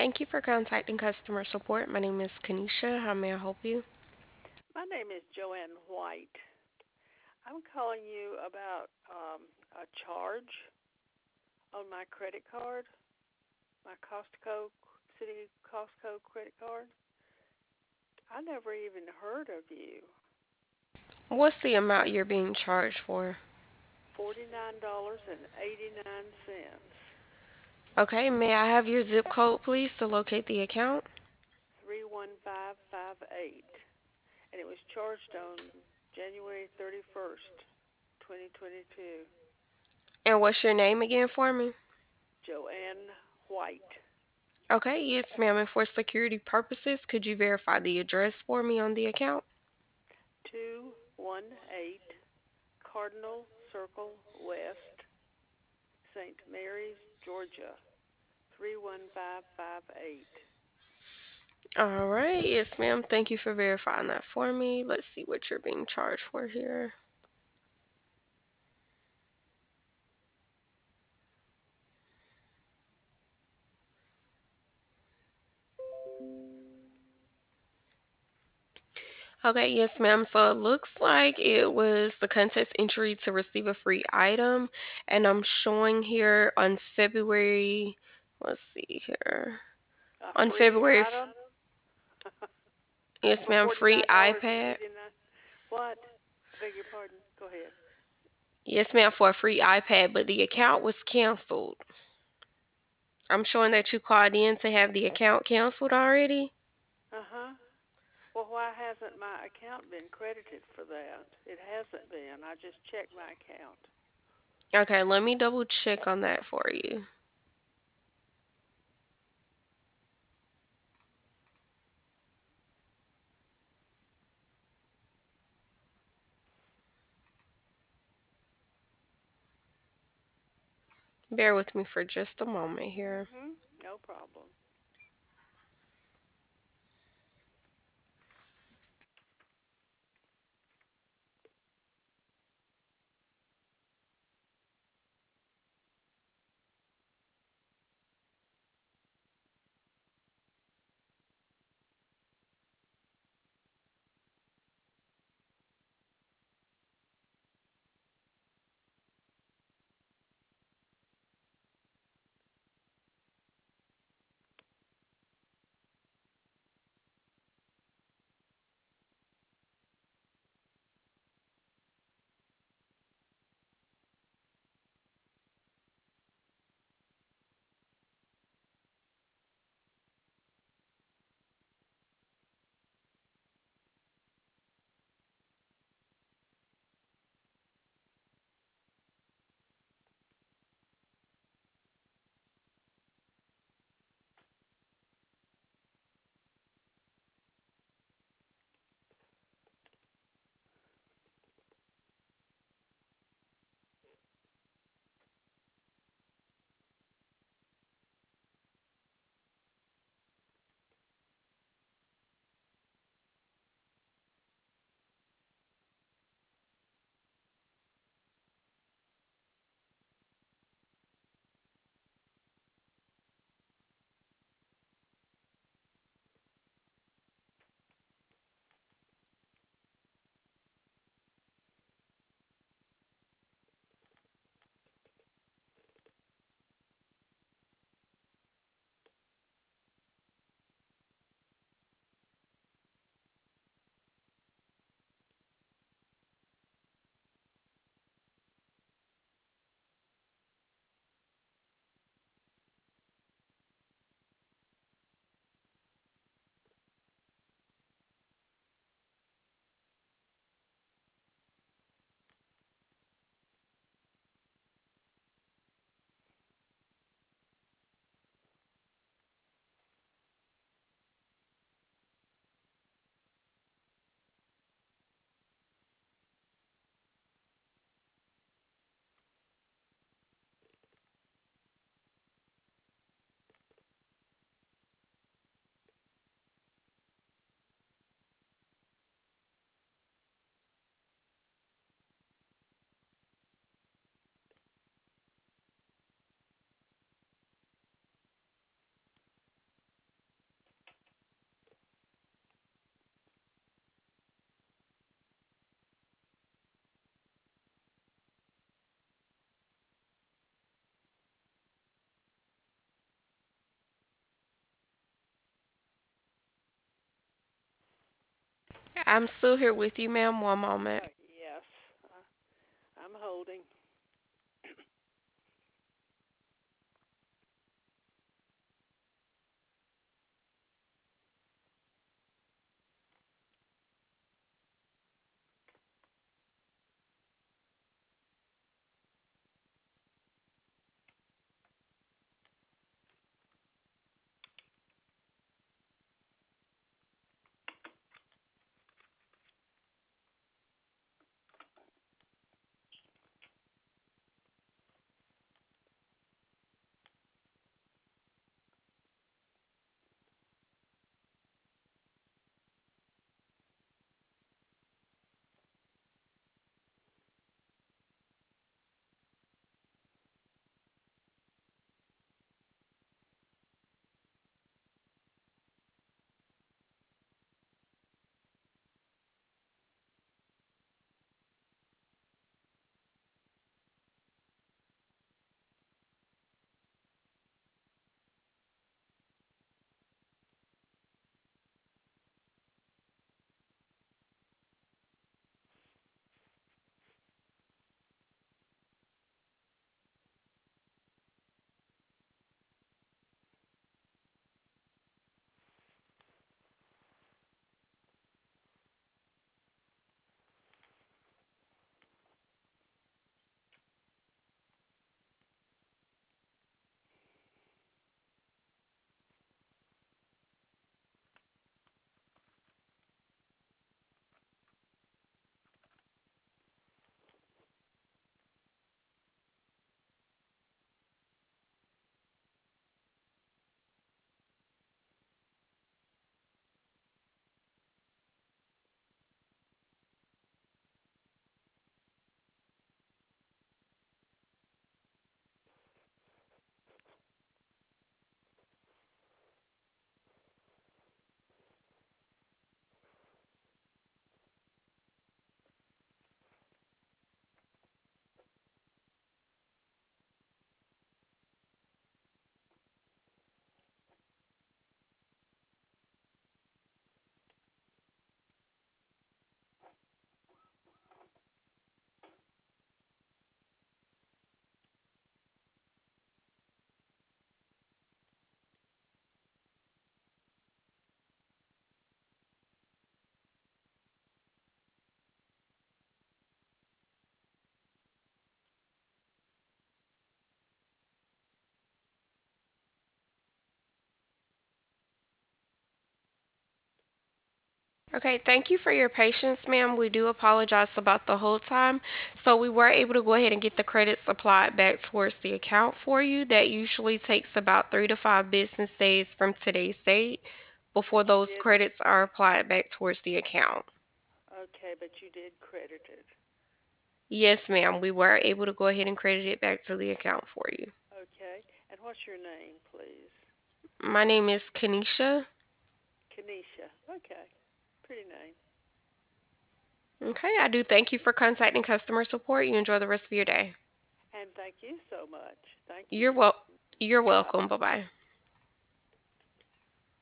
Thank you for contacting customer support. My name is Kanisha. How may I help you? My name is Joanne White. I'm calling you about a charge on my credit card, my Costco City Costco credit card. I never even heard of you. What's the amount you're being charged for? $49.89. Okay, may I have your zip code, please, to locate the account? 31558. And it was charged on January 31st, 2022. And what's your name again for me? Joanne White. Okay, yes, ma'am. And for security purposes, could you verify the address for me on the account? 218 Cardinal Circle West, St. Mary's, Georgia, 31558. All right, yes, ma'am. Thank you for verifying that for me. Let's see what you're being charged for here. Okay, yes, ma'am. So it looks like it was the contest entry to receive a free item, and I'm showing here on February, let's see here. A On free February, item yes, for ma'am, free iPad. $49.89. What? I beg your pardon. Go ahead. Yes, ma'am, for a free iPad, but the account was canceled. I'm showing that you called in to have the account canceled already. Uh huh. Well, why hasn't my account been credited for that? It hasn't been. I just checked my account. Okay, let me double check on that for you. Bear with me for just a moment here. No problem. I'm still here with you, ma'am. One moment. Yes, I'm holding. Okay, thank you for your patience, ma'am. We do apologize about the whole time. So we were able to go ahead and get the credits applied back towards the account for you. That usually takes about 3 to 5 business days from today's date But before you those did. credits are applied back towards the account. Okay, but you did credit it. Yes, ma'am. We were able to go ahead and credit it back to the account for you. Okay. And what's your name, please? My name is Kanisha. Kenesha. Okay. Pretty name. Okay, I do thank you for contacting customer support. You enjoy the rest of your day. And thank you so much. Thank You're you. wel- you're Bye welcome. bye. Bye-bye.